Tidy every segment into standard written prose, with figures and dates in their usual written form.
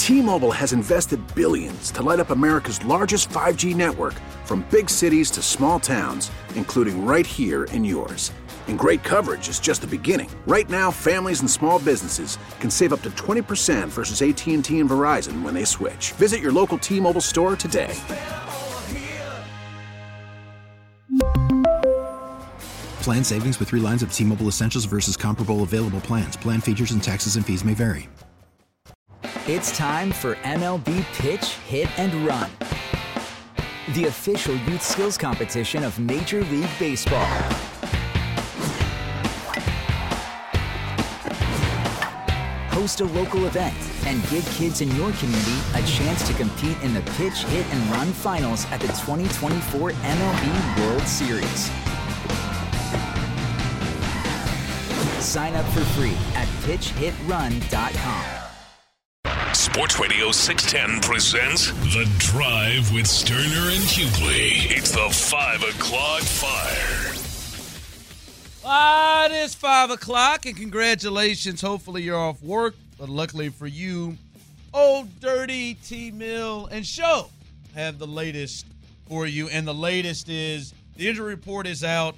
T-Mobile has invested billions to light up America's largest 5G network, from big cities to small towns, including right here in yours. And great coverage is just the beginning. Right now, families and small businesses can save up to 20% versus AT&T and Verizon when they switch. Visit your local T-Mobile store today. Plan savings with 3 lines of T-Mobile Essentials versus comparable available plans. Plan features and taxes and fees may vary. It's time for MLB Pitch, Hit, and Run, the official youth skills competition of Major League Baseball. Host a local event and give kids in your community a chance to compete in the Pitch, Hit, and Run finals at the 2024 MLB World Series. Sign up for free at pitchhitrun.com. Sports Radio 610 presents The Drive with Sterner and Hughley. It's the 5 o'clock fire. It is 5 o'clock, and congratulations. Hopefully you're off work, but luckily for you, Old Dirty, T-Mill, and Show have the latest for you. And the latest is the injury report is out.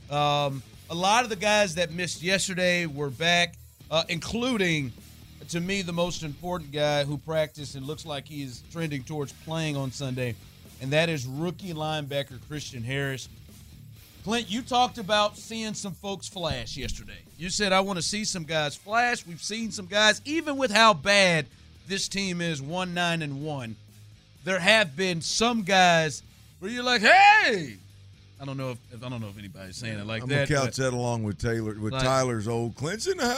A lot of the guys that missed yesterday were back, including, to me, the most important guy who practiced and looks like he's trending towards playing on Sunday, and that is rookie linebacker Christian Harris. Clint, you talked about seeing some folks flash yesterday. You said, I want to see some guys flash. We've seen some guys, even with how bad this team is, 1-9-1. There have been some guys where you're like, hey! I don't know if anybody's saying it like that. I'm gonna couch that along with Tyler's old Clemson in the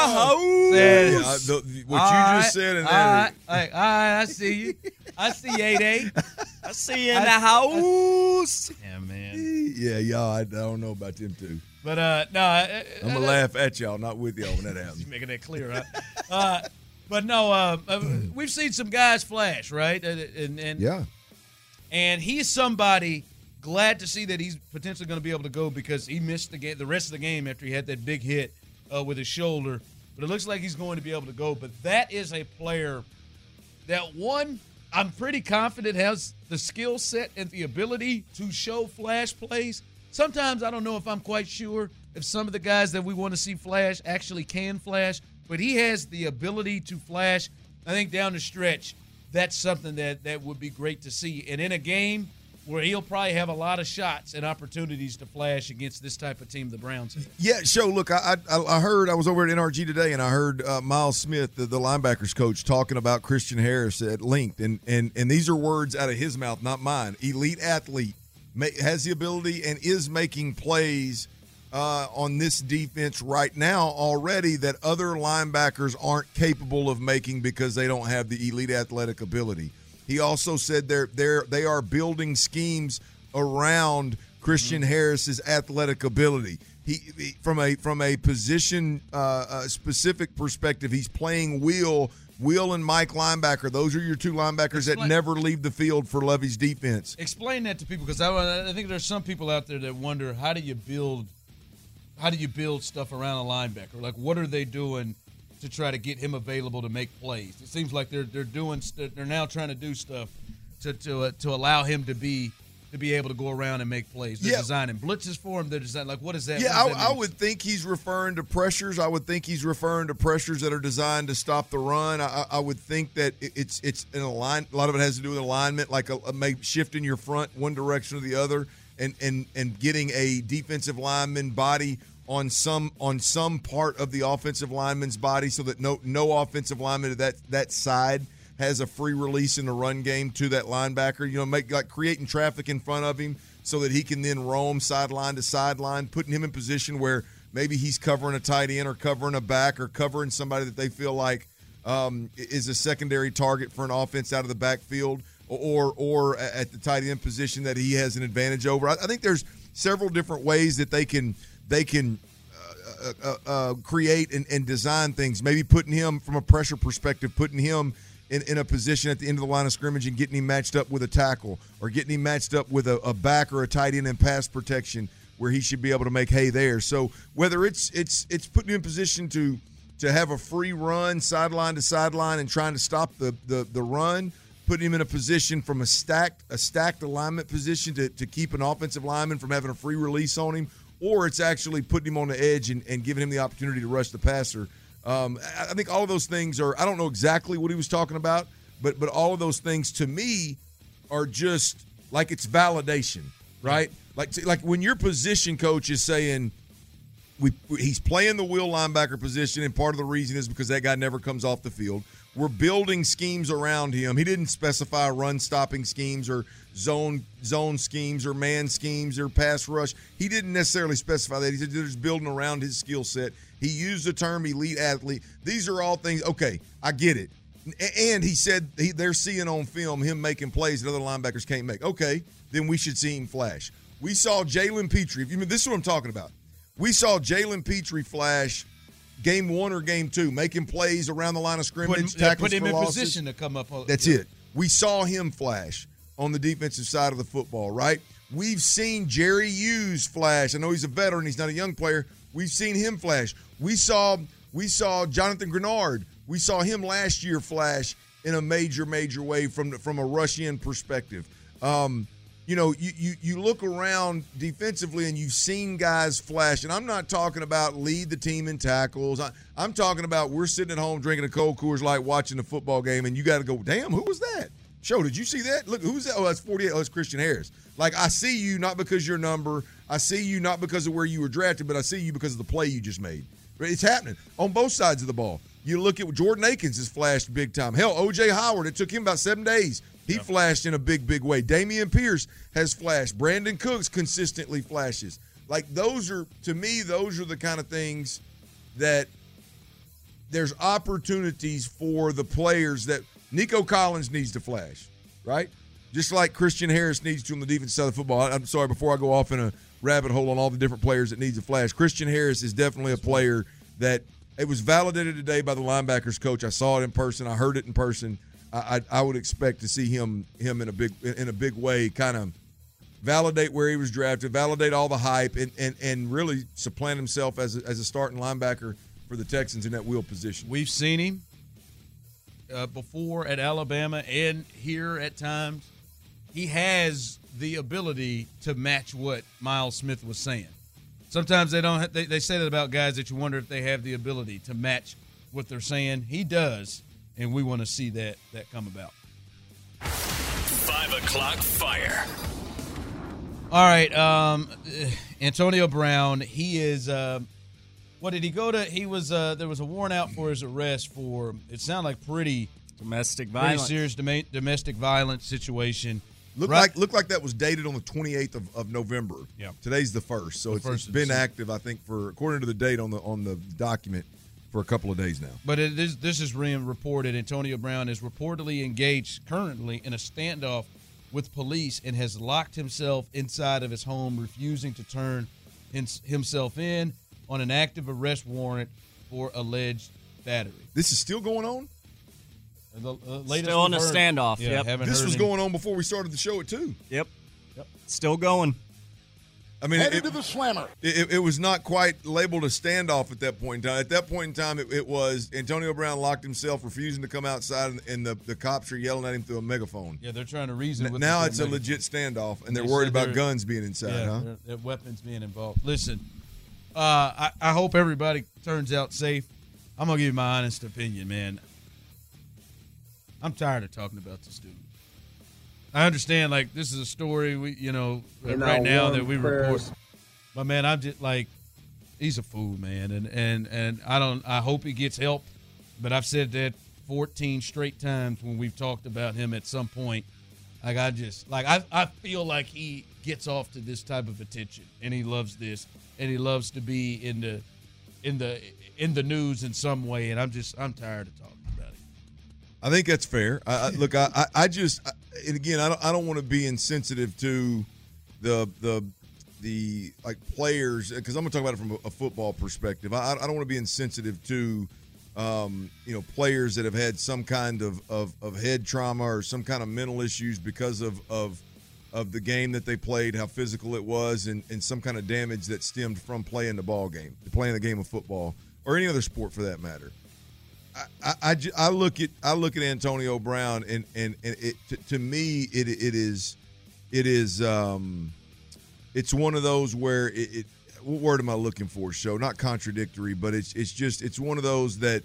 house. What you just said in there. I see you. I see 8-8. I see you in the house. Yeah, man. Yeah, y'all. I don't know about them too. But no, I'm gonna laugh at y'all, not with y'all when that happens. You're making that clear, right? But no, we've seen some guys flash, right? And yeah. And he's somebody. Glad to see that he's potentially going to be able to go because he missed the rest of the game after he had that big hit with his shoulder. But it looks like he's going to be able to go. But that is a player that, one, I'm pretty confident has the skill set and the ability to show flash plays. Sometimes I don't know if I'm quite sure if some of the guys that we want to see flash actually can flash. But he has the ability to flash. I think down the stretch, that's something that would be great to see. And in a game where he'll probably have a lot of shots and opportunities to flash against this type of team the Browns have. Yeah, look, I heard, I was over at NRG today, and I heard Miles Smith, the linebackers coach, talking about Christian Harris at length, and these are words out of his mouth, not mine. Elite athlete, has the ability and is making plays on this defense right now already that other linebackers aren't capable of making because they don't have the elite athletic ability. He also said they are building schemes around Christian Harris's athletic ability. He from a position specific perspective, he's playing Will and Mike linebacker. Those are your two linebackers that never leave the field for Lovey's defense. Explain that to people, because I think there's some people out there that wonder how do you build stuff around a linebacker? Like, what are they doing to try to get him available to make plays? It seems like they're now trying to do stuff to allow him to be able to go around and make plays. They're designing blitzes for him. They're designing, like, what is that? Yeah, I would think he's referring to pressures. I would think he's referring to pressures that are designed to stop the run. I would think that it's in a line. A lot of it has to do with alignment, like maybe shifting your front one direction or the other, and getting a defensive lineman body on some part of the offensive lineman's body, so that no offensive lineman to that side has a free release in the run game to that linebacker. Creating traffic in front of him so that he can then roam sideline to sideline, putting him in position where maybe he's covering a tight end or covering a back or covering somebody that they feel like is a secondary target for an offense out of the backfield, or at the tight end position that he has an advantage over. I think there's several different ways that they can create and design things. Maybe putting him, from a pressure perspective, putting him in a position at the end of the line of scrimmage and getting him matched up with a tackle, or getting him matched up with a back or a tight end in pass protection where he should be able to make hay there. So whether it's putting him in position to to have a free run sideline to sideline and trying to stop the run, putting him in a position from a stacked alignment position to keep an offensive lineman from having a free release on him, or it's actually putting him on the edge and giving him the opportunity to rush the passer. I think all of those things are – I don't know exactly what he was talking about, but all of those things to me are just like it's validation, right? Like when your position coach is saying he's playing the will linebacker position, and part of the reason is because that guy never comes off the field. We're building schemes around him. He didn't specify run-stopping schemes or zone schemes or man schemes or pass rush. He didn't necessarily specify that. He said they're just building around his skill set. He used the term elite athlete. These are all things, okay, I get it. And he said they're seeing on film him making plays that other linebackers can't make. Okay, then we should see him flash. We saw Jalen Petrie. This is what I'm talking about. We saw Jalen Petrie flash game 1 or game 2, making plays around the line of scrimmage, tackles put him for in losses. position to come up. That's it. We saw him flash on the defensive side of the football, right? We've seen Jerry Hughes flash. I know he's a veteran. He's not a young player. We've seen him flash. We saw Jonathan Grenard. We saw him last year flash in a major way from a rush-in perspective. You look around defensively and you've seen guys flash, and I'm not talking about lead the team in tackles. I'm talking about we're sitting at home drinking a cold Coors Light watching the football game, and you got to go, damn, who was that? Show, did you see that? Look, who's that? Oh, that's 48. Oh, that's Christian Harris. Like, I see you not because your number. I see you not because of where you were drafted, but I see you because of the play you just made. It's happening on both sides of the ball. You look at Jordan Akins has flashed big time. Hell, O.J. Howard, it took him about 7 days. He flashed in a big way. Damian Pierce has flashed. Brandon Cooks consistently flashes. Like, those are the kind of things that there's opportunities for the players that Nico Collins needs to flash, right? Just like Christian Harris needs to on the defensive side of the football. I'm sorry, before I go off in a rabbit hole on all the different players that needs to flash, Christian Harris is definitely a player that it was validated today by the linebackers coach. I saw it in person. I heard it in person. I would expect to see him in a big way kind of validate where he was drafted, validate all the hype, and really supplant himself as a starting linebacker for the Texans in that wheel position. We've seen him before at Alabama and here at times. He has the ability to match what Miles Smith was saying. Sometimes they don't. They say that about guys that you wonder if they have the ability to match what they're saying. He does, and we want to see that come about. 5 o'clock fire. All right, Antonio Brown. He is. What did he go to? He was. There was a warrant out for his arrest for. It sounded like pretty domestic serious domestic violence situation. Looked like that was dated on the 28th of November. Yeah. Today's the 1st, so it's been active, I think, for according to the date on the document, for a couple of days now. But this is reported. Antonio Brown is reportedly engaged currently in a standoff with police and has locked himself inside of his home, refusing to turn himself in on an active arrest warrant for alleged battery. This is still going on? Still in a standoff. Yeah, yep. This was going on before we started the show at 2. Yep. Still going. I mean, headed to the slammer. It was not quite labeled a standoff at that point in time. At that point in time, it was Antonio Brown locked himself, refusing to come outside, and the cops are yelling at him through a megaphone. Yeah, they're trying to reason with him. Now it's a legit standoff, and they're worried about guns being inside, huh? Their weapons being involved. Listen, I hope everybody turns out safe. I'm going to give you my honest opinion, man. I'm tired of talking about this dude. I understand, like, this is a story right now that we report. But man, I'm just like, he's a fool, man, and I hope he gets help. But I've said that 14 straight times when we've talked about him at some point. Like, I feel like he gets off to this type of attention, and he loves this, and he loves to be in the news in some way. And I'm tired of talking about it. I think that's fair. Look, I just, and again, I don't want to be insensitive to the like players, because I'm going to talk about it from a football perspective. I don't want to be insensitive to players that have had some kind of head trauma or some kind of mental issues because of the game that they played, how physical it was, and some kind of damage that stemmed from playing the game of football, or any other sport for that matter. I look at Antonio Brown and it, to me it is it's one of those where what word am I looking for? So not contradictory, but it's one of those that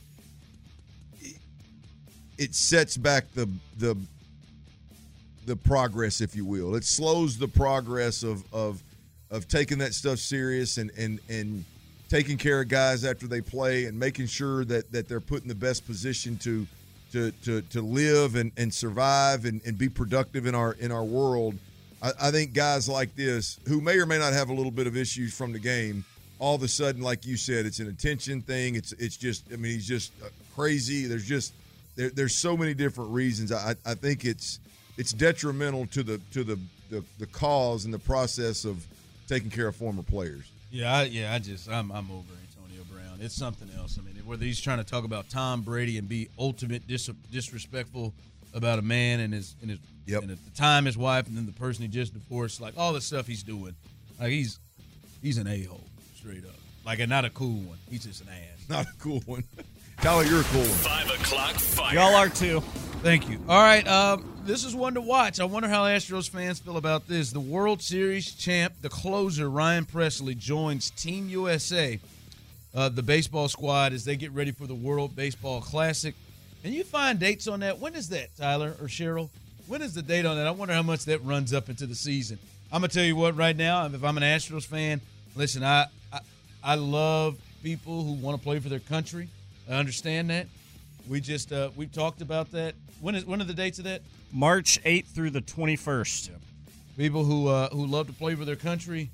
it sets back the progress, if you will. It slows the progress of taking that stuff serious and taking care of guys after they play and making sure that they're put in the best position to live and survive and be productive in our world. I think guys like this, who may or may not have a little bit of issues from the game, all of a sudden, like you said, it's an attention thing. It's just, I mean, he's just crazy. There's so many different reasons. I think it's detrimental to the cause and the process of taking care of former players. I'm over Antonio Brown. It's something else. I mean, whether he's trying to talk about Tom Brady and be ultimate disrespectful about a man and his Yep. and at the time his wife, and then the person he just divorced, like all the stuff he's doing, like he's an a-hole straight up, like, and not a cool one. He's just an ass. Not a cool one. Tyler, you're a cool one. 5 o'clock fire. Y'all are too. Thank you. All right, this is one to watch. I wonder how Astros fans feel about this. The World Series champ, the closer, Ryan Pressly, joins Team USA, the baseball squad, as they get ready for the World Baseball Classic. And you find dates on that. When is that, Tyler or Cheryl? When is the date on that? I wonder how much that runs up into the season. I'm going to tell you what right now, if I'm an Astros fan, listen, I love people who want to play for their country. I understand that. We've talked about that. When are the dates of that? March 8th through the 21st. Yeah. People who love to play for their country.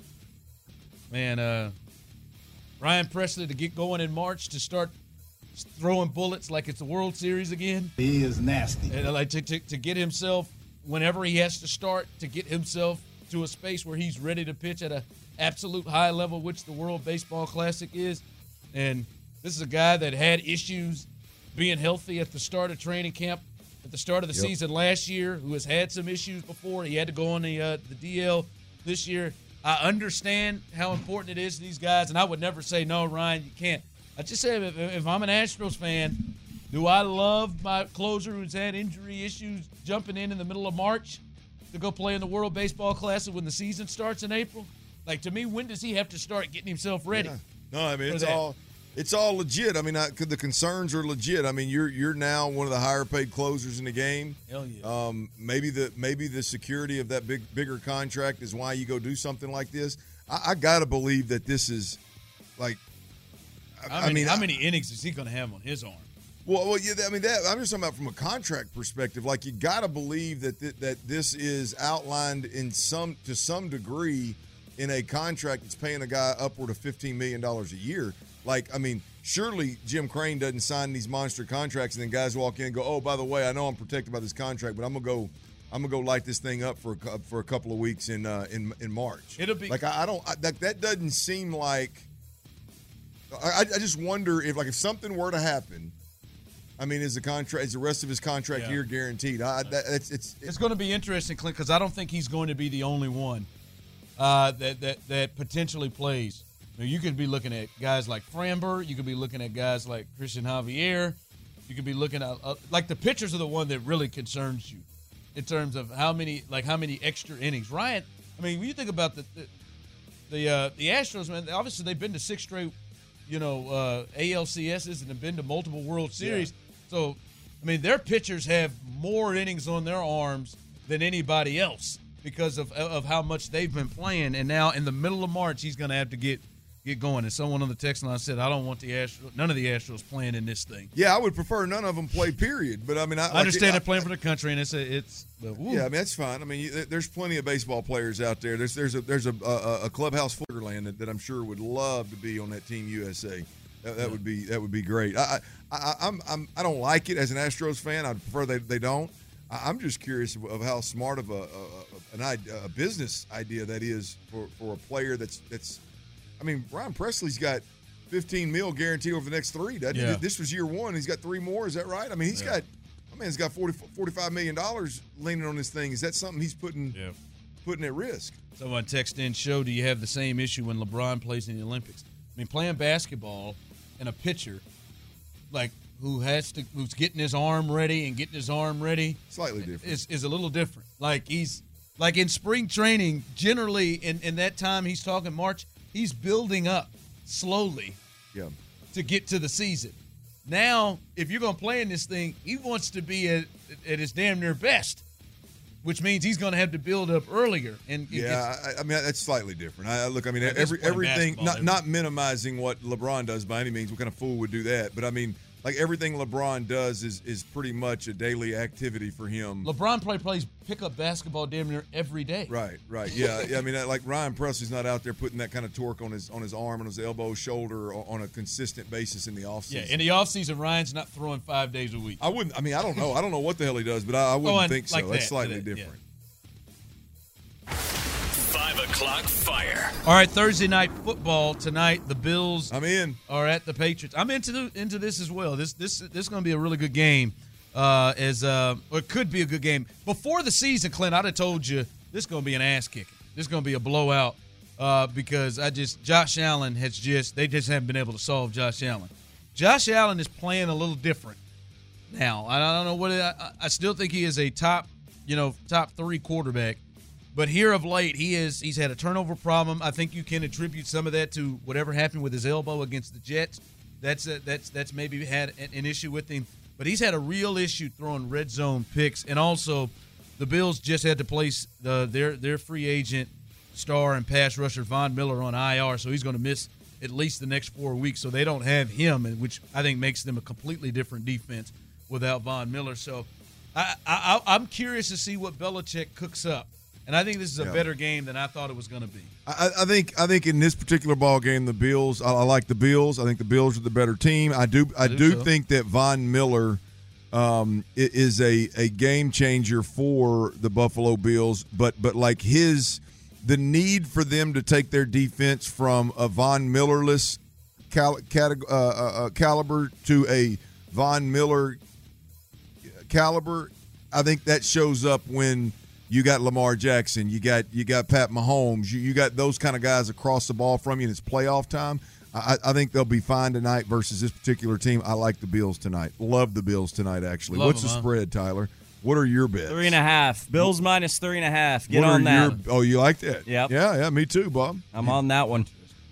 Man, Ryan Pressly to get going in March to start throwing bullets like it's the World Series again. He is nasty. And like to get himself, whenever he has to start, to get himself to a space where he's ready to pitch at an absolute high level, which the World Baseball Classic is. And this is a guy that had issues being healthy at the start of training camp, at the start of the season last year, who has had some issues before. He had to go on the DL this year. I understand how important it is to these guys, and I would never say, no, Ryan, you can't. I just say, if I'm an Astros fan, do I love my closer who's had injury issues jumping in the middle of March to go play in the World Baseball Classic when the season starts in April? Like, to me, when does he have to start getting himself ready? Yeah. No, I mean, it's all legit. I mean, the concerns are legit. I mean, you're now one of the higher paid closers in the game. Hell yeah. Maybe the security of that bigger contract is why you go do something like this. I gotta believe that this is like. How many innings is he going to have on his arm? Well, yeah. I mean, I'm just talking about from a contract perspective. Like, you got to believe that this is outlined to some degree in a contract that's paying a guy upward of $15 million a year. Like, I mean, surely Jim Crane doesn't sign these monster contracts and then guys walk in and go, "Oh, by the way, I know I'm protected by this contract, but I'm gonna go light this thing up for a couple of weeks in March." It'll be like that doesn't seem like. I just wonder if something were to happen. I mean, is the rest of his contract here guaranteed? It's going to be interesting, Clint, because I don't think he's going to be the only one that potentially plays. I mean, you could be looking at guys like Framber. You could be looking at guys like Christian Javier. You could be looking at like the pitchers are the one that really concerns you in terms of how many extra innings. Ryan, I mean, when you think about the Astros, man, obviously they've been to 6 straight. ALCSs and have been to multiple World Series. Yeah. So, I mean, their pitchers have more innings on their arms than anybody else because of how much they've been playing. And now in the middle of March, he's going to have to get going. And someone on the text line said, I don't want none of the Astros playing in this thing. Yeah, I would prefer none of them play, period. But, I mean, I understand they're playing for the country, and it's yeah, I mean, that's fine. I mean, there's plenty of baseball players out there. There's a clubhouse Footerland that I'm sure would love to be on that Team USA. That would be great. I don't like it as an Astros fan. I'd prefer they don't. I'm just curious of how smart of a business idea that is for a player that's. I mean, Ryan Pressly's got $15 million guaranteed over the next 3. This was year 1. He's got 3 more. Is that right? I mean, he's got $45 million leaning on this thing. Is that something he's putting at risk? Someone texted in, "Show, do you have the same issue when LeBron plays in the Olympics?" I mean, playing basketball and a pitcher, like who's getting his arm ready, Slightly different. Is a little different. Like he's like in spring training, generally in that time he's talking March, he's building up slowly to get to the season. Now, if you're going to play in this thing, he wants to be at his damn near best, which means he's going to have to build up earlier. And I mean, that's slightly different. Everything, not minimizing what LeBron does by any means. What kind of fool would do that? But I mean, like everything LeBron does is pretty much a daily activity for him. LeBron probably plays pickup basketball damn near every day. Right. Yeah. I mean, like Ryan Presley's not out there putting that kind of torque on his arm, on his elbow, shoulder on a consistent basis in the offseason. Yeah, in the offseason, Ryan's not throwing 5 days a week. I don't know. I don't know what the hell he does, but I wouldn't think so. Like that's slightly different. Yeah. 5 o'clock fire. All right, Thursday night football tonight. The Bills are at the Patriots. I'm into this as well. This is going to be a really good game. Or it could be a good game. Before the season, Clint, I'd have told you this is going to be an ass kicking. This is going to be a blowout because Josh Allen they just haven't been able to solve Josh Allen. Josh Allen is playing a little different now. I don't know what I still think he is a top 3 quarterback. But here of late, he's had a turnover problem. I think you can attribute some of that to whatever happened with his elbow against the Jets. That's maybe had an issue with him. But he's had a real issue throwing red zone picks. And also, the Bills just had to place their free agent star and pass rusher Von Miller on IR, so he's going to miss at least the next 4 weeks. So they don't have him, which I think makes them a completely different defense without Von Miller. So I'm curious to see what Belichick cooks up. And I think this is a better game than I thought it was going to be. I think in this particular ball game, the Bills. I like the Bills. I think the Bills are the better team. I do think that Von Miller is a game changer for the Buffalo Bills. But like the need for them to take their defense from a Von Miller-less caliber to a Von Miller caliber, I think that shows up when you got Lamar Jackson, you got Pat Mahomes, you got those kind of guys across the ball from you, and it's playoff time. I think they'll be fine tonight versus this particular team. I like the Bills tonight. Love the Bills tonight, actually. What's the spread, Tyler? What are your bets? 3.5. Bills minus 3.5. Get on that. You like that? Yep. Yeah, me too, Bob. I'm on that one.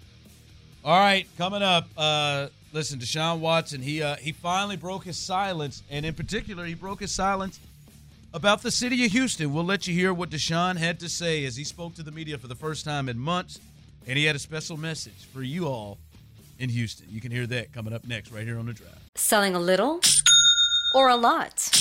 All right, coming up, listen, Deshaun Watson, he finally broke his silence, and in particular, he broke his silence about the city of Houston. We'll let you hear what Deshaun had to say as he spoke to the media for the first time in months, and he had a special message for you all in Houston. You can hear that coming up next right here on The Drive. Selling a little or a lot?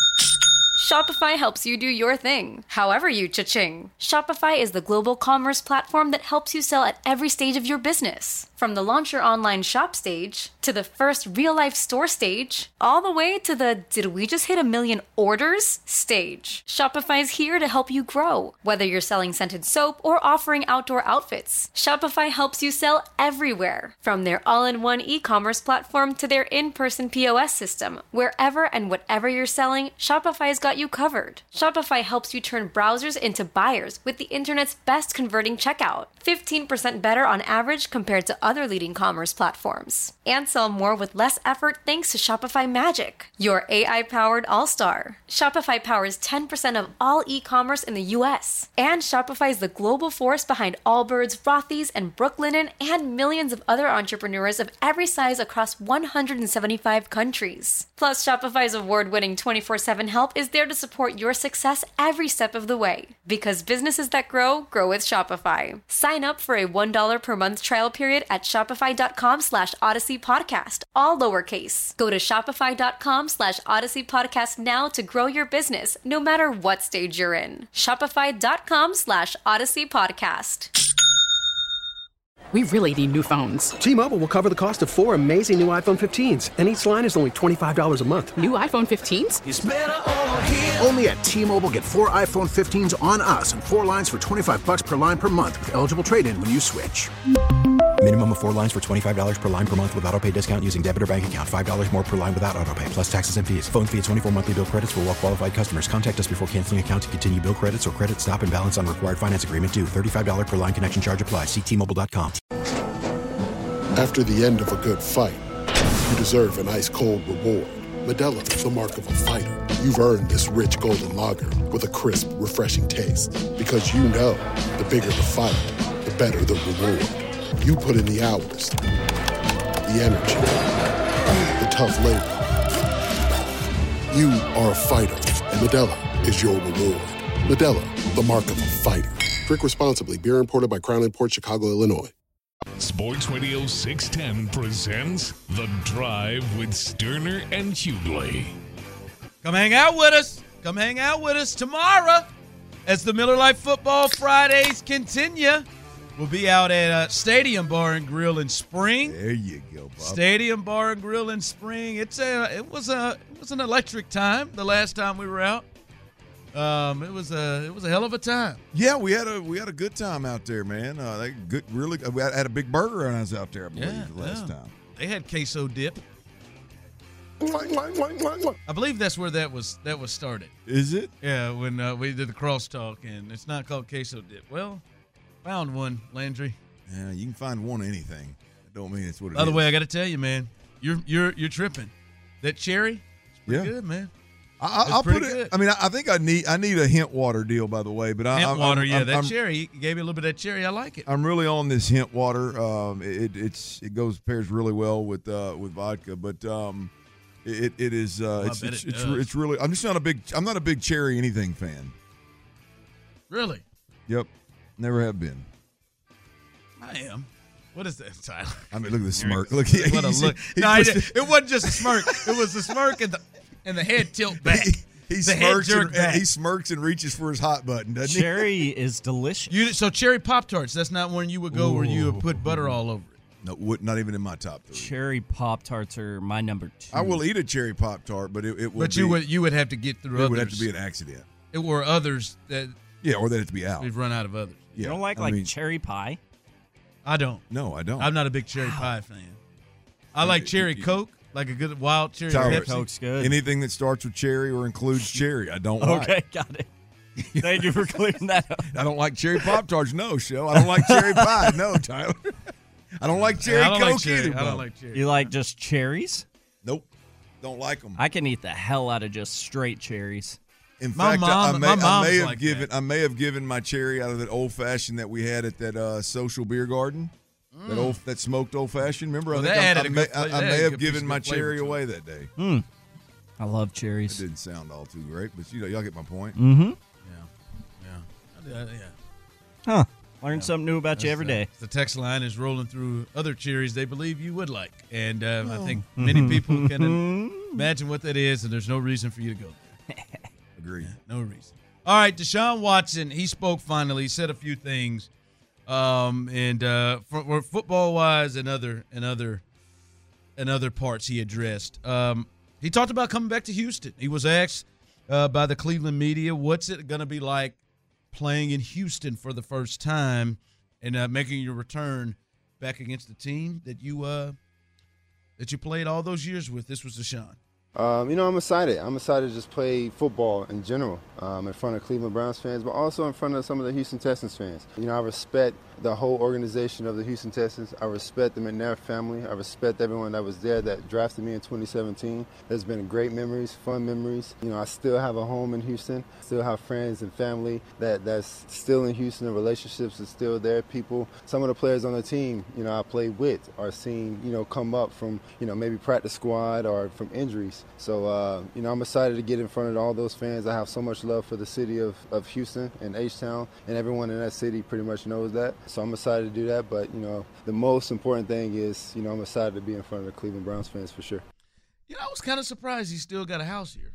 Shopify helps you do your thing, however you cha-ching. Shopify is the global commerce platform that helps you sell at every stage of your business. From the launch your online shop stage, to the first real-life store stage, all the way to the did we just hit 1 million orders stage. Shopify's here to help you grow. Whether you're selling scented soap or offering outdoor outfits, Shopify helps you sell everywhere. From their all-in-one e-commerce platform to their in-person POS system, wherever and whatever you're selling, Shopify's got you covered. Shopify helps you turn browsers into buyers with the internet's best converting checkout. 15% better on average compared to other leading commerce platforms. And sell more with less effort thanks to Shopify Magic, your AI-powered all-star. Shopify powers 10% of all e-commerce in the U.S. And Shopify is the global force behind Allbirds, Rothy's, and Brooklinen, and millions of other entrepreneurs of every size across 175 countries. Plus, Shopify's award-winning 24/7 help is there to support your success every step of the way. Because businesses that grow with Shopify. Sign up for a $1 per month trial period at shopify.com/Odyssey Podcast, all lowercase. Go to shopify.com/Odyssey Podcast now to grow your business, no matter what stage you're in. Shopify.com/Odyssey Podcast. We really need new phones. T-Mobile will cover the cost of 4 amazing new iPhone 15s, and each line is only $25 a month. New iPhone 15s? It's better over here. Only at T-Mobile, get 4 iPhone 15s on us and 4 lines for $25 per line per month with eligible trade-in when you switch. Minimum of 4 lines for $25 per line per month with autopay discount using debit or bank account. $5 more per line without autopay, plus taxes and fees. Phone fee at 24 monthly bill credits for well-qualified customers. Contact us before canceling account to continue bill credits or credit stop and balance on required finance agreement due. $35 per line connection charge applies. See T-Mobile.com. After the end of a good fight, you deserve an ice-cold reward. Modelo, the mark of a fighter. You've earned this rich golden lager with a crisp, refreshing taste. Because you know, the bigger the fight, the better the reward. You put in the hours, the energy, the tough labor. You are a fighter, and Modelo is your reward. Modelo, the mark of a fighter. Drink responsibly. Beer imported by Crown Imports, Chicago, Illinois. Sports Radio 610 presents The Drive with Sterner and Hughley. Come hang out with us. Come hang out with us tomorrow as the Miller Lite Football Fridays continue. We'll be out at Stadium Bar and Grill in Spring. There you go, Bob. Stadium Bar and Grill in Spring. It was an electric time the last time we were out. It was a hell of a time. Yeah, we had a good time out there, man. We had a big burger when I was out there, I believe, the last time. They had queso dip. I believe that's where that was started. Is it? Yeah, when we did the crosstalk, and it's not called queso dip. Well, found one, Landry. Yeah, you can find one anything. That don't mean it's what it is. By the way, I got to tell you, man, you're tripping. That cherry, it's pretty good, man. I'll put it. Good. I mean, I think I need a hint water deal, by the way. But hint water, that cherry. You gave me a little bit of that cherry. I like it. I'm really on this hint water. It pairs really well with vodka, but it's really. I'm not a big cherry anything fan. Really? Yep, never have been. I am. What is that, Tyler? I mean, look at the smirk. Look, what a look. No, it wasn't just a smirk. It was the smirk and the head tilt back. He smirks and reaches for his hot button, doesn't Cherry is delicious. So cherry Pop-Tarts, that's not one you would go where you would put butter all over it. No, not even in my top three. Cherry Pop-Tarts are my number 2. I will eat a cherry Pop-Tart, but it would be. But you would have to get through others. It would have to be an accident. It were others that. Yeah, or that have to be out. We've run out of others. Yeah. You don't like cherry pie? I don't. No, I don't. I'm not a big cherry pie fan. I like cherry Coke, like a good wild cherry Pepsi. Coke's good. Anything that starts with cherry or includes cherry, I don't like. Okay, got it. Thank you for clearing that up. I don't like cherry Pop-Tarts, no, Show. I don't like cherry pie, no, Tyler. I don't like cherry Coke either. I don't like cherry. You like just cherries? Nope. Don't like them. I can eat the hell out of just straight cherries. In fact, I may have given my cherry out of that old fashioned that we had at that social beer garden. That smoked old fashioned. Remember, I may have given my cherry away that day. I love cherries. It didn't sound all too great, but y'all get my point. Mm-hmm. Yeah. Huh. Learn something new about you every day. The text line is rolling through other cherries they believe you would like, and I think many people can imagine what that is, and there's no reason for you to go there. Agreed. Yeah, no reason. All right, Deshaun Watson, he spoke finally. He said a few things, and for football-wise and other parts he addressed. He talked about coming back to Houston. He was asked by the Cleveland media, what's it going to be like playing in Houston for the first time and making your return back against the team that you played all those years with. This was Deshaun. I'm excited. I'm excited to just play football in general in front of Cleveland Browns fans, but also in front of some of the Houston Texans fans. I respect the whole organization of the Houston Texans. I respect the McNair family. I respect everyone that was there that drafted me in 2017. There's been great memories, fun memories. I still have a home in Houston. Still have friends and family that's still in Houston. The relationships are still there. People, some of the players on the team, I played with are seen, come up from, maybe practice squad or from injuries. So, I'm excited to get in front of all those fans. I have so much love for the city of Houston and H-Town, and everyone in that city pretty much knows that. So I'm excited to do that. But, the most important thing is, I'm excited to be in front of the Cleveland Browns fans for sure. I was kind of surprised he still got a house here.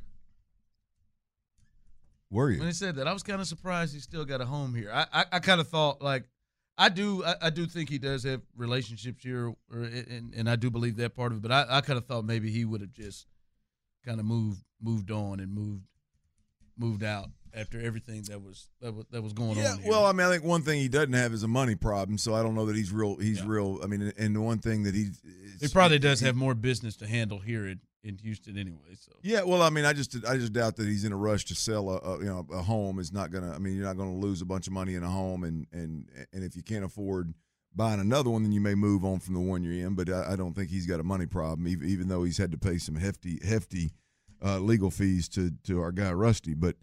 Were you? When he said that, I was kind of surprised he still got a home here. I kind of thought, like, I do think he does have relationships here, and I do believe that part of it. But I kind of thought maybe he would have just kind of moved on and moved out after everything that was going on. Yeah, well, I mean, I think one thing he doesn't have is a money problem, so I don't know that he's real. I mean, and the one thing that he probably does have more business to handle here in Houston anyway. So yeah, well, I mean, I just doubt that he's in a rush to sell a home. Is not gonna. I mean, you're not gonna lose a bunch of money in a home, and if you can't afford buying another one, then you may move on from the one you're in. But I don't think he's got a money problem, even though he's had to pay some hefty legal fees to our guy Rusty. But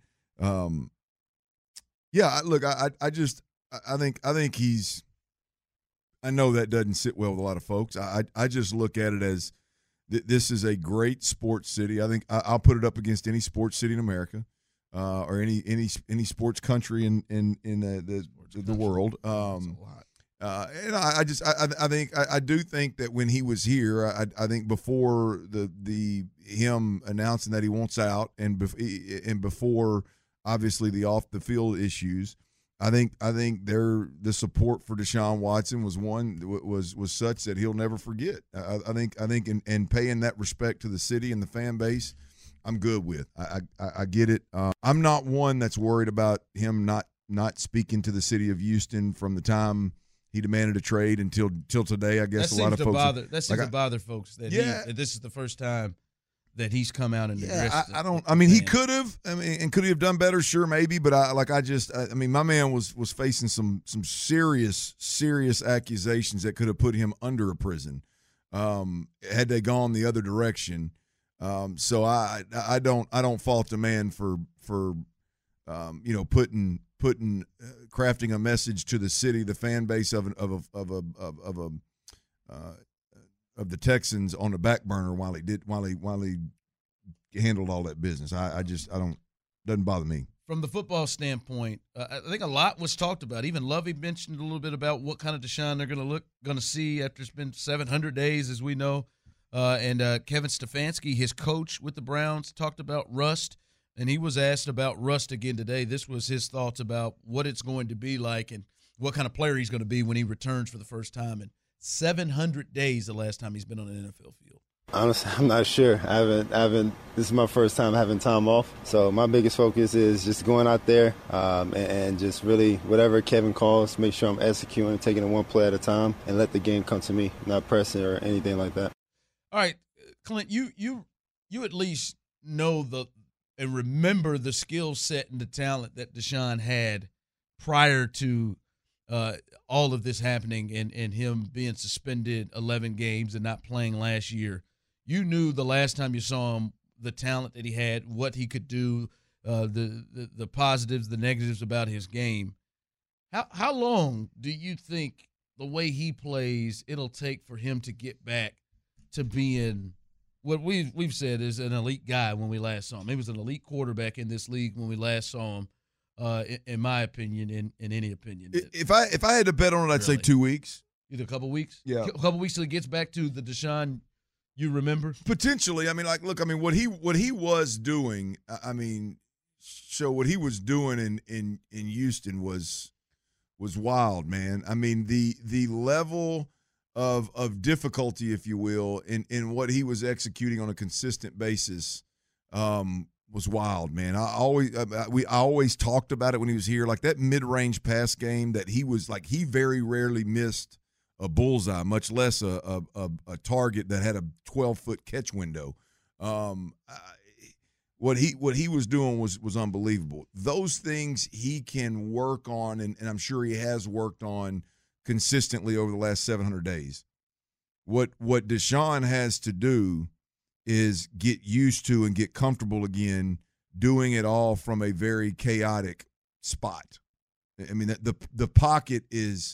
yeah, look, I think he's. I know that doesn't sit well with a lot of folks. I just look at it as this is a great sports city. I think I'll put it up against any sports city in America, or any sports country in the world. And I do think that when he was here, I think before him announcing that he wants out, and before obviously the off the field issues, I think the support for Deshaun Watson was such that he'll never forget. I think in paying that respect to the city and the fan base, I'm good with. I get it. I'm not one that's worried about him not speaking to the city of Houston from the time he demanded a trade until today. I guess a lot of folks that seems to bother folks that this is the first time that he's come out and addressed. He could have. And could he have done better? Sure, maybe. But my man was facing some serious accusations that could have put him under a prison had they gone the other direction. So I don't fault the man for crafting a message to the city, the fan base of the Texans on the back burner while he handled all that business. Doesn't bother me. From the football standpoint, I think a lot was talked about. Even Lovey mentioned a little bit about what kind of Deshaun they're going to see after it's been 700 days, as we know. And Kevin Stefanski, his coach with the Browns, talked about rust, and he was asked about rust again today. This was his thoughts about what it's going to be like and what kind of player he's going to be when he returns for the first time. And 700 days the last time he's been on an NFL field. Honestly, I'm not sure. I haven't. This is my first time having time off. So my biggest focus is just going out there and just really whatever Kevin calls, make sure I'm executing, taking it one play at a time, and let the game come to me, not pressing or anything like that. All right, Clint, you at least know and remember the skill set and the talent that Deshaun had prior to all of this happening and him being suspended 11 games and not playing last year. You knew the last time you saw him the talent that he had, what he could do, the positives, the negatives about his game. How long do you think the way he plays it'll take for him to get back to being what we've said is an elite guy when we last saw him? He was an elite quarterback in this league when we last saw him. In my opinion, in any opinion. If I had to bet on it, I'd say 2 weeks. Either a couple weeks? Yeah. A couple weeks till he gets back to the Deshaun you remember? Potentially. What he was doing, what he was doing in Houston was wild, man. I mean, the level of difficulty, if you will, in what he was executing on a consistent basis was wild, man. I always talked about it when he was here, like that mid-range pass game that he was like, he very rarely missed a bullseye, much less a target that had a 12-foot catch window. What he was doing was unbelievable. Those things he can work on, and I'm sure he has worked on consistently over the last 700 days. What Deshaun has to do is get used to and get comfortable again doing it all from a very chaotic spot. I mean, the pocket is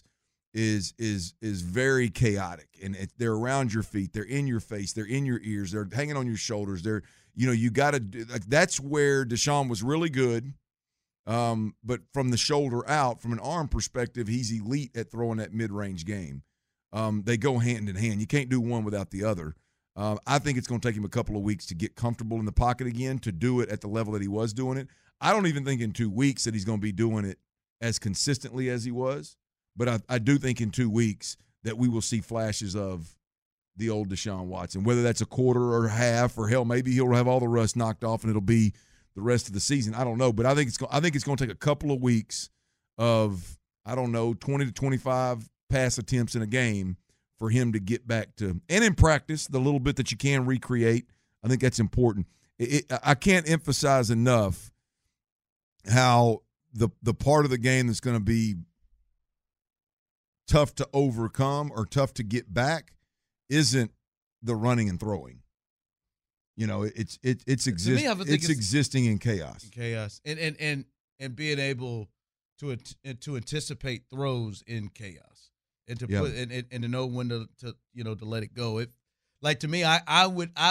very chaotic, and they're around your feet, they're in your face, they're in your ears, they're hanging on your shoulders. You got to do like that's where Deshaun was really good. But from the shoulder out, from an arm perspective, he's elite at throwing that mid-range game. They go hand in hand. You can't do one without the other. I think it's going to take him a couple of weeks to get comfortable in the pocket again, to do it at the level that he was doing it. I don't even think in 2 weeks that he's going to be doing it as consistently as he was. But I do think in 2 weeks that we will see flashes of the old Deshaun Watson, whether that's a quarter or half, or hell, maybe he'll have all the rust knocked off and it'll be the rest of the season. I don't know, but I think it's going to take a couple of weeks of 20 to 25 pass attempts in a game for him to get back to, and in practice, the little bit that you can recreate. I think that's important. I can't emphasize enough how the part of the game that's going to be tough to overcome or tough to get back isn't the running and throwing. It's existing in chaos. And being able to anticipate throws in chaos and to put and to know when to let it go. To me, I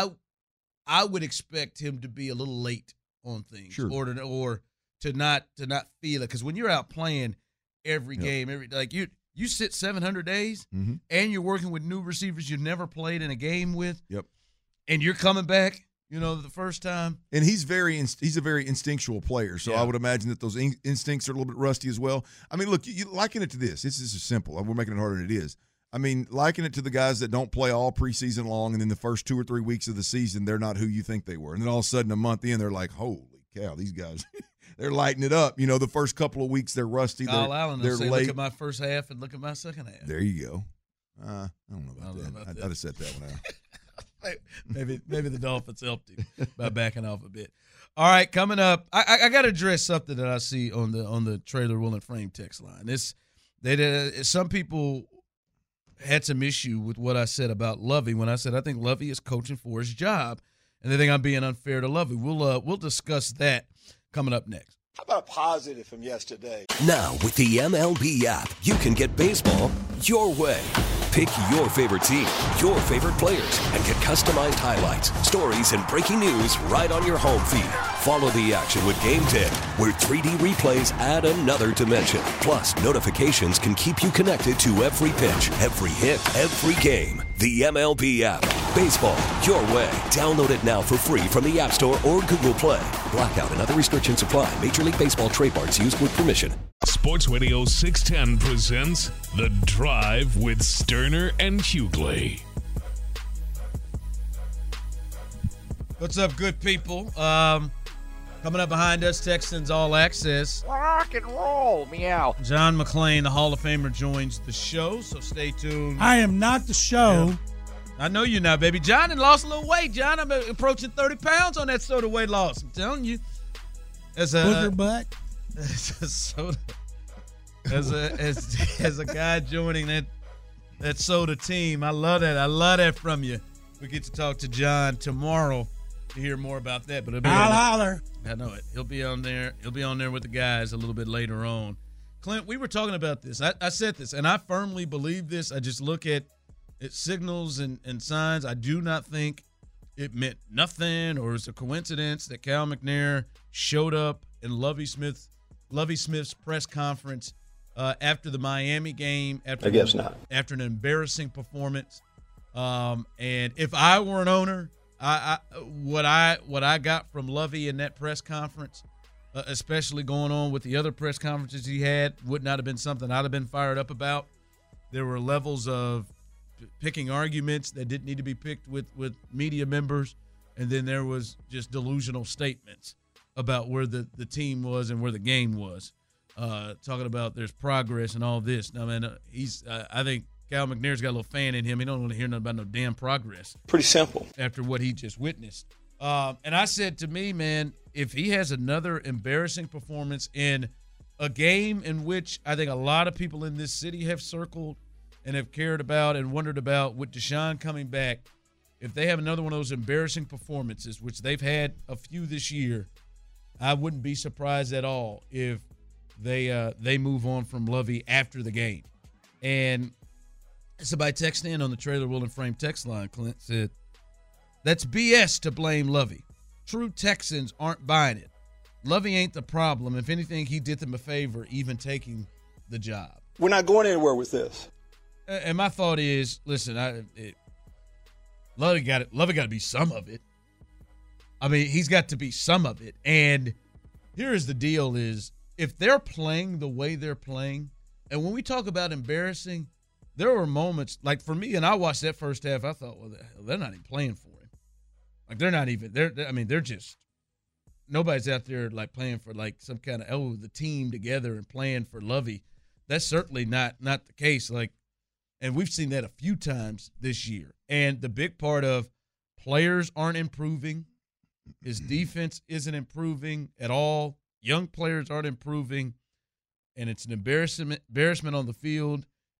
would expect him to be a little late on things, sure. or to not feel it, because when you're out playing every game, you sit 700 days and you're working with new receivers you've never played in a game with. Yep. And you're coming back, the first time. And he's a very instinctual player, so I would imagine that those instincts are a little bit rusty as well. I mean, look, you liken it to this. This is simple. We're making it harder than it is. I mean, liken it to the guys that don't play all preseason long, and then the first 2 or 3 weeks of the season, they're not who you think they were. And then all of a sudden, a month in, they're like, holy cow, these guys, they're lighting it up. The first couple of weeks, they're rusty. Kyle Allen will say, late. look at my first half and look at my second half. There you go. I don't know about that. I'd have set that one out. Maybe the Dolphins helped him by backing off a bit. All right, coming up, I got to address something that I see on the Trailer Will and Frame text line. Some people had some issue with what I said about Lovie when I said I think Lovie is coaching for his job, and they think I'm being unfair to Lovie. We'll discuss that coming up next. How about a positive from yesterday? Now, with the MLB app, you can get baseball your way. Pick your favorite team, your favorite players, and get customized highlights, stories, and breaking news right on your home feed. Follow the action with Game Day, where 3D replays add another dimension. Plus, notifications can keep you connected to every pitch, every hit, every game. The MLB app. Baseball your way. Download it now for free from the App Store or Google Play. Blackout and other restrictions apply. Major League Baseball trademarks used with permission. Sports Radio 610 presents The Drive with Sterner and Hughley. What's up, good people? Coming up behind us, Texans All Access. Rock and roll, meow. John McClain, the Hall of Famer, joins the show, so stay tuned. I am not the show. Yeah. I know you're not, baby. John had lost a little weight, John. I'm approaching 30 pounds on that soda weight loss. I'm telling you. Booger butt. As a guy joining that soda team, I love that. I love that from you. We get to talk to John tomorrow to hear more about that. But I'll holler. I know it. He'll be on there. He'll be on there with the guys a little bit later on. Clint, we were talking about this. I said this, and I firmly believe this. I just look at signals and signs. I do not think it meant nothing or it's a coincidence that Cal McNair showed up in Lovie Smith's press conference after the Miami game. I guess not. After an embarrassing performance. And if I were an owner, what I got from Lovie in that press conference, especially going on with the other press conferences he had, would not have been something I'd have been fired up about. There were levels of picking arguments that didn't need to be picked with media members, and then there was just delusional statements about where the team was and where the game was, talking about there's progress and all this. Now, man, I think Cal McNair's got a little fan in him. He don't want to hear nothing about no damn progress. Pretty simple. After what he just witnessed. And I said to me, man, if he has another embarrassing performance in a game in which I think a lot of people in this city have circled and have cared about and wondered about with Deshaun coming back, if they have another one of those embarrassing performances, which they've had a few this year, I wouldn't be surprised at all if they move on from Lovie after the game. And somebody texted in on the Trailer Will and Frame text line, Clint, said, that's BS to blame Lovie. True Texans aren't buying it. Lovie ain't the problem. If anything, he did them a favor, even taking the job. We're not going anywhere with this. And my thought is, listen, Lovie got to be some of it. I mean, he's got to be some of it. And here's the deal is, if they're playing the way they're playing, and when we talk about embarrassing, there were moments, like for me, and I watched that first half, I thought, well, they're not even playing for him. Like, they're just, nobody's out there, like, playing for, like, some kind of, the team together and playing for Lovie. That's certainly not the case. Like, and we've seen that a few times this year. And the big part of players aren't improving. His defense isn't improving at all. Young players aren't improving. And it's an embarrassment on the field.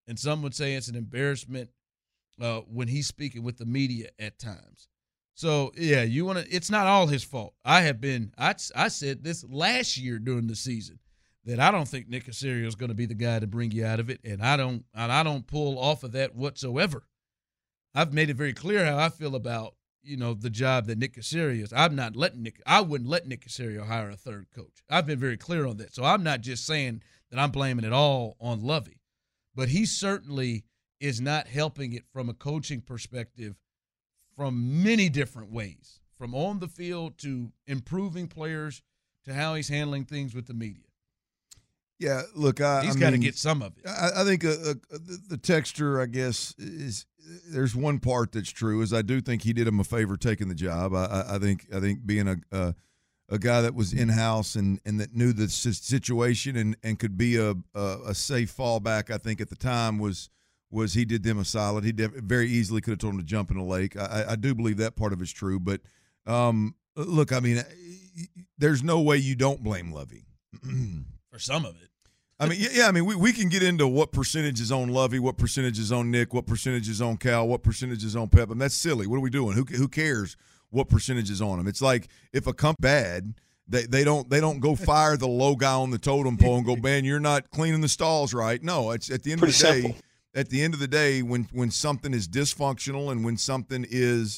and some would say it's an embarrassment when he's speaking with the media at times. So, yeah, it's not all his fault. I said this last year during the season that I don't think Nick Caserio is going to be the guy to bring you out of it, and I don't pull off of that whatsoever. I've made it very clear how I feel about, the job that Nick Caserio is. I wouldn't let Nick Caserio hire a third coach. I've been very clear on that. So I'm not just saying that I'm blaming it all on Lovie. But he certainly is not helping it from a coaching perspective from many different ways, from on the field to improving players to how he's handling things with the media. Yeah, look, he's got to get some of it. I think the texture, I guess, is there's one part that's true is I do think he did him a favor taking the job. I think being a guy that was in-house and that knew the situation and could be a safe fallback, I think at the time was he did them a solid. He very easily could have told him to jump in the lake. I do believe that part of it's true. But, look, I mean, there's no way you don't blame Lovie. For some of it. I mean, yeah, I mean, we can get into what percentage is on Lovie, what percentage is on Nick, what percentage is on Cal, what percentage is on Pep. I mean, that's silly. What are we doing? Who cares what percentage is on him? It's like if a company bad, they don't go fire the low guy on the totem pole and go, man, you're not cleaning the stalls right. No, it's at the end of the day. Simple. At the end of the day, when something is dysfunctional and when something is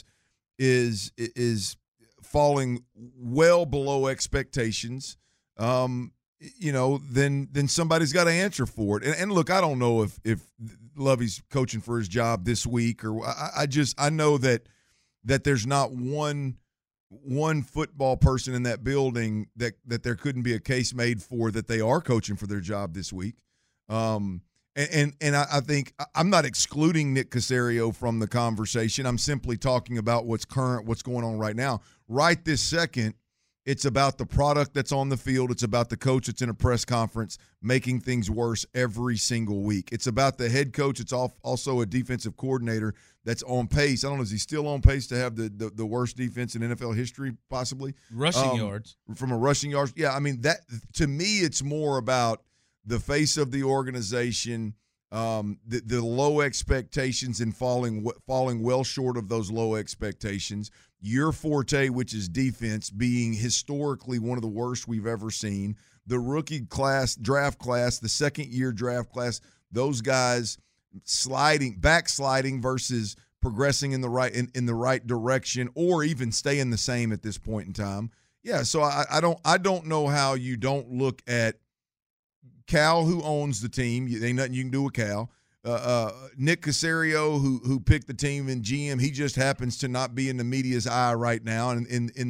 falling well below expectations, then somebody's got to answer for it. And look, I don't know if Lovie's coaching for his job this week or I know that there's not one football person in that building that there couldn't be a case made for that they are coaching for their job this week. And I think I'm not excluding Nick Caserio from the conversation. I'm simply talking about what's going on right now. Right this second, it's about the product that's on the field. It's about the coach that's in a press conference making things worse every single week. It's about the head coach. It's also a defensive coordinator that's on pace. I don't know, is he still on pace to have the worst defense in NFL history possibly? Rushing yards. From a rushing yards. Yeah, I mean, that to me it's more about the face of the organization, the low expectations and falling well short of those low expectations. Your forte, which is defense, being historically one of the worst we've ever seen. The rookie draft class, the second-year draft class, those guys backsliding versus progressing in the right direction, or even staying the same at this point in time. Yeah, so I don't know how you don't look at Cal, who owns the team. Ain't nothing you can do with Cal. Nick Caserio, who picked the team, and GM, he just happens to not be in the media's eye right now, and in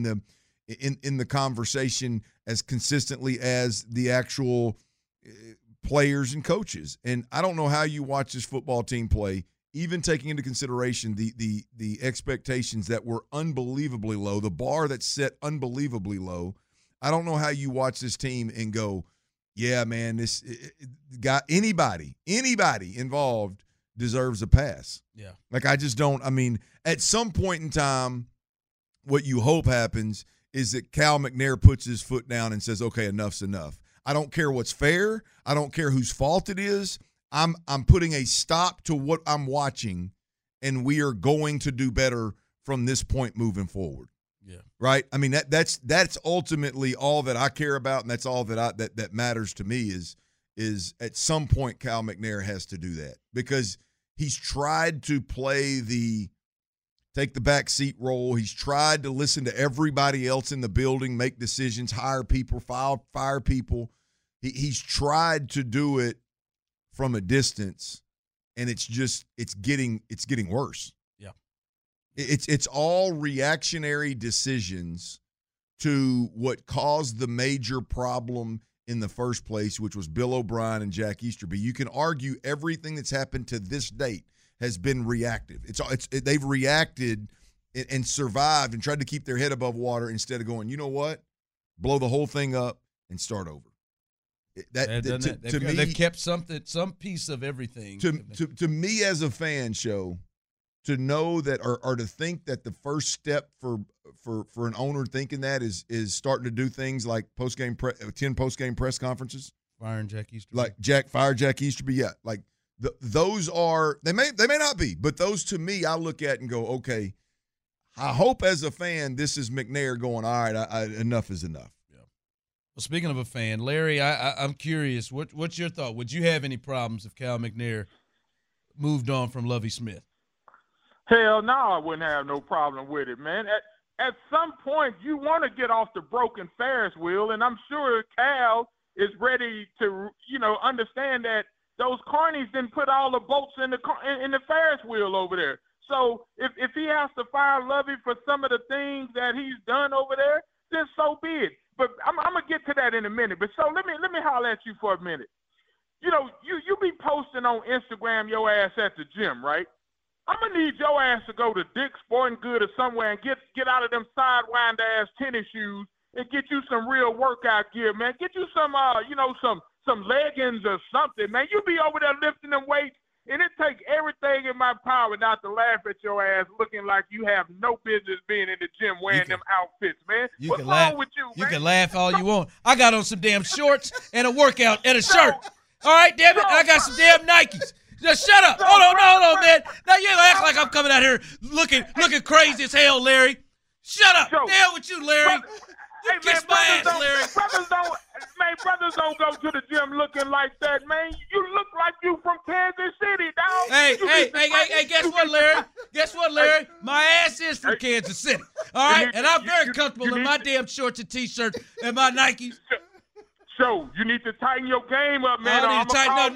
the conversation as consistently as the actual players and coaches. And I don't know how you watch this football team play, even taking into consideration the expectations that were unbelievably low, the bar that's set unbelievably low. I don't know how you watch this team and go, yeah, man, this guy, anybody involved deserves a pass. Yeah. Like, I just don't. I mean, at some point in time, what you hope happens is that Cal McNair puts his foot down and says, okay, enough's enough. I don't care what's fair. I don't care whose fault it is. I'm putting a stop to what I'm watching, and we are going to do better from this point moving forward. Yeah. Right? I mean, that's ultimately all that I care about, and that's all that matters to me is at some point Cal McNair has to do that, because he's tried to take the back seat role. He's tried to listen to everybody else in the building, make decisions, hire people, fire people. He's tried to do it from a distance, and it's getting worse. Yeah. It's all reactionary decisions to what caused the major problem in the first place, which was Bill O'Brien and Jack Easterby. You can argue everything that's happened to this date has been reactive. They've reacted and survived and tried to keep their head above water instead of going, you know what, blow the whole thing up and start over. They've kept some piece of everything. To me as a fan, show, to know that or to think that the first step for an owner thinking that is starting to do things like attend post-game press conferences. Firing Jack Easterby. Fire Jack Easterby, yeah. Like, those are they may not be, but those to me I look at and go, okay, I hope as a fan this is McNair going, all right, enough is enough. Yeah. Well, speaking of a fan, Larry, I'm curious, what's your thought? Would you have any problems if Cal McNair moved on from Lovie Smith? Hell no, I wouldn't have no problem with it, man. At some point, you want to get off the broken Ferris wheel, and I'm sure Cal is ready to, understand that those carnies didn't put all the bolts in the Ferris wheel over there. So if he has to fire Lovie for some of the things that he's done over there, then so be it. But I'm gonna get to that in a minute. But so let me holler at you for a minute. You be posting on Instagram your ass at the gym, right? I'm going to need your ass to go to Dick's Sporting Good or somewhere and get out of them sidewinder-ass tennis shoes and get you some real workout gear, man. Get you some leggings or something, man. You be over there lifting them weights, and it takes everything in my power not to laugh at your ass looking like you have no business being in the gym wearing them outfits, man. What's wrong with you, man? You can laugh all you want. I got on some damn shorts and a workout and a shirt. All right, damn it, I got some damn Nikes. Just shut up. Hold on, man. Now you act like I'm coming out here looking crazy as hell, Larry. Shut up. Hell with you, Larry. You kiss my ass, Larry. Brothers don't go to the gym looking like that, man. You look like you from Kansas City, dog. Hey, guess what, Larry? My ass is from Kansas City. All right? And I'm very comfortable in my damn shorts and T-shirts and my Nikes. So, you need to tighten your game up, man. I'm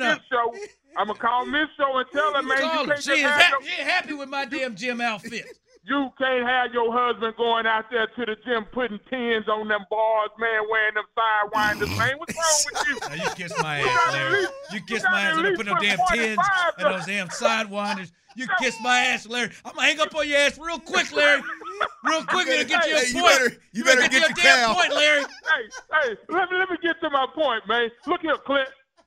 going to call Miss Show and tell her, man. She ain't happy with my damn gym outfit. You can't have your husband going out there to the gym putting pins on them bars, man, wearing them sidewinders, man. What's wrong with you? Now you kiss my ass, Larry. You kiss my ass. I'm going to put no damn pins and those damn sidewinders. You kiss my ass, Larry. I'm going to hang up on your ass real quick, Larry. Real quick to get you a point. You better get your damn point, Larry. Hey, let me get to my point, man. Look here, Clint.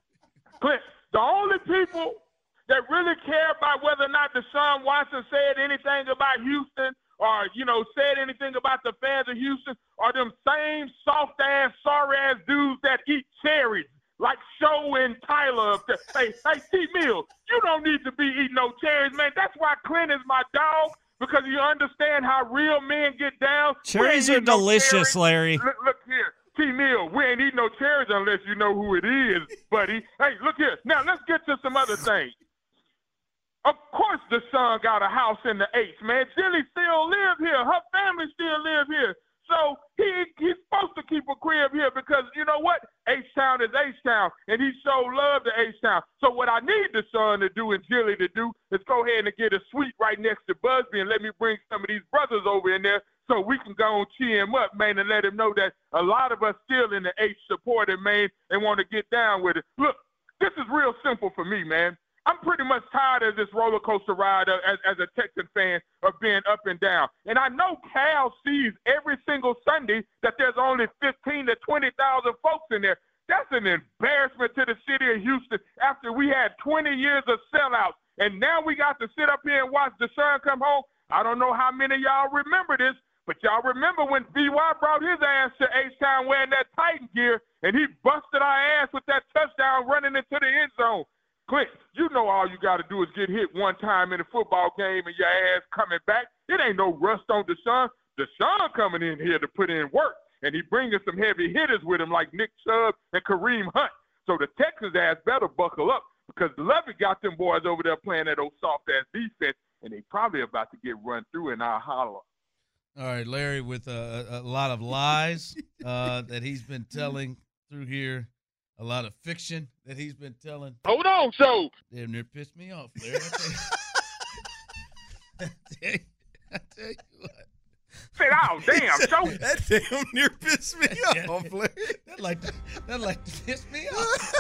The only people that really care about whether or not Deshaun Watson said anything about Houston or, said anything about the fans of Houston are them same soft-ass, sorry-ass dudes that eat cherries like Show and Tyler. Hey, T-Mill, you don't need to be eating no cherries, man. That's why Clint is my dog, because you understand how real men get down. Cherries are delicious, Larry. Look here. T-Mill, we ain't eating no cherries unless you know who it is, buddy. Hey, look here. Now, let's get to some other things. Of course Deshaun got a house in the H, man. Jilly still live here. Her family still live here. So he's supposed to keep a crib here because, you know what? H-Town is H-Town, and he showed love to H-Town. So what I need Deshaun to do and Jilly to do is go ahead and get a suite right next to Busby and let me bring some of these brothers over in there so we can go and cheer him up, man, and let him know that a lot of us still in the H supporting, man, and want to get down with it. Look, this is real simple for me, man. I'm pretty much tired of this roller coaster ride as a Texan fan of being up and down. And I know Cal sees every single Sunday that there's only 15 to 20,000 folks in there. That's an embarrassment to the city of Houston after we had 20 years of sellouts. And now we got to sit up here and watch Deshaun come home. I don't know how many of y'all remember this, but y'all remember when B.Y. brought his ass to H-Town wearing that Titan gear, and he busted our ass with that touchdown running into the end zone. Clint, you know all you got to do is get hit one time in a football game and your ass coming back. It ain't no rust on Deshaun. Deshaun coming in here to put in work, and he bringing some heavy hitters with him like Nick Chubb and Kareem Hunt. So the Texans ass better buckle up because Lovie got them boys over there playing that old soft-ass defense, and they probably about to get run through in our holler. All right, Larry, with a lot of lies that he's been telling through here. A lot of fiction that he's been telling. Hold on, so. Damn near pissed me off, Larry. I tell you what. Said, oh, damn, so. That damn near pissed me off, Larry. That like to piss me off.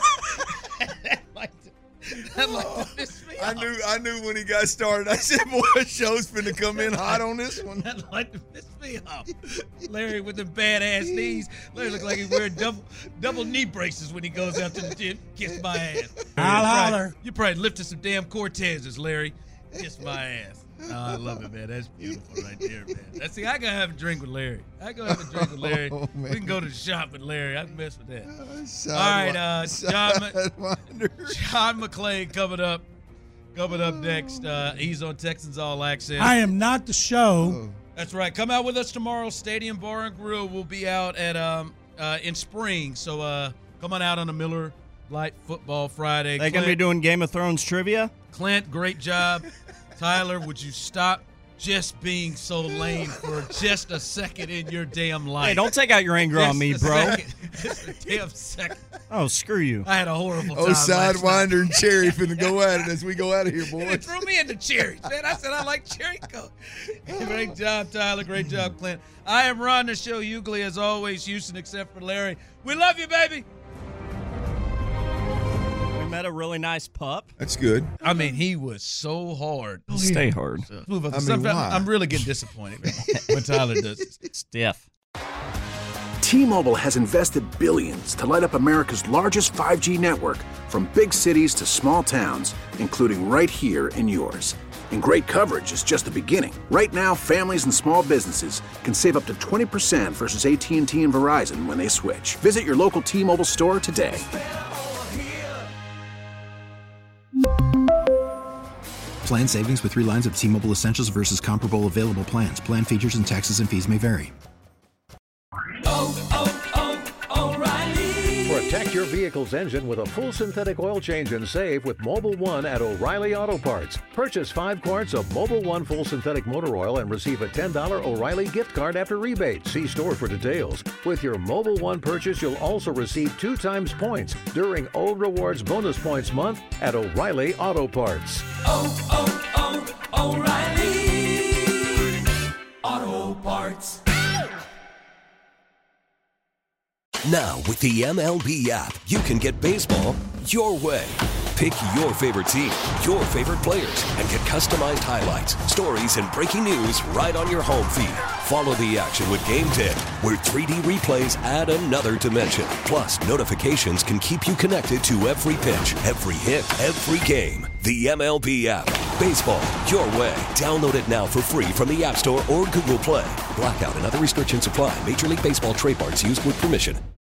That like to piss me off. I knew when he got started. I said, boy, Show's finna come in hot on this one. That like to piss me off. Larry with the badass knees. Larry look like he's wearing double knee braces when he goes out to the gym. Kiss my ass. I'll holler. You probably lifted some damn Cortezes, Larry. Kiss my ass. Oh, I love it, man. That's beautiful right there, man. See, I gotta have a drink with Larry. We can go to the shop with Larry. I can mess with that. All right, John McClain coming up. Coming up next, he's on Texans All Access. I am not the show. That's right. Come out with us tomorrow. Stadium Bar and Grill will be out at in spring. So come on out on the Miller Lite Football Friday. They going to be doing Game of Thrones trivia? Clint, great job. Tyler, would you stop just being so lame for just a second in your damn life? Hey, don't take out your anger on me, bro. Just a damn second. Oh, screw you. I had a horrible time. Sidewinder and Cherry finna go at it as we go out of here, boys. It threw me into cherries, man. I said I like cherry coke. Great job, Tyler. Great job, Clint. I am Ron the Show Hughley, as always, Houston, except for Larry. We love you, baby. We met a really nice pup. That's good. I mean, he was so hard. Stay hard. Why? I'm really getting disappointed when Tyler does this. Stiff. T-Mobile has invested billions to light up America's largest 5G network, from big cities to small towns, including right here in yours. And great coverage is just the beginning. Right now, families and small businesses can save up to 20% versus AT&T and Verizon when they switch. Visit your local T-Mobile store today. Plan savings with 3 lines of T-Mobile Essentials versus comparable available plans. Plan features and taxes and fees may vary. Protect your vehicle's engine with a full synthetic oil change and save with Mobil 1 at O'Reilly Auto Parts. Purchase 5 quarts of Mobil 1 full synthetic motor oil and receive a $10 O'Reilly gift card after rebate. See store for details. With your Mobil 1 purchase, you'll also receive 2 times points during O Rewards Bonus Points Month at O'Reilly Auto Parts. O'Reilly Auto Parts. Now, with the MLB app, you can get baseball your way. Pick your favorite team, your favorite players, and get customized highlights, stories, and breaking news right on your home feed. Follow the action with Game 10, where 3D replays add another dimension. Plus, notifications can keep you connected to every pitch, every hit, every game. The MLB app. Baseball your way. Download it now for free from the App Store or Google Play. Blackout and other restrictions apply. Major League Baseball trademarks used with permission.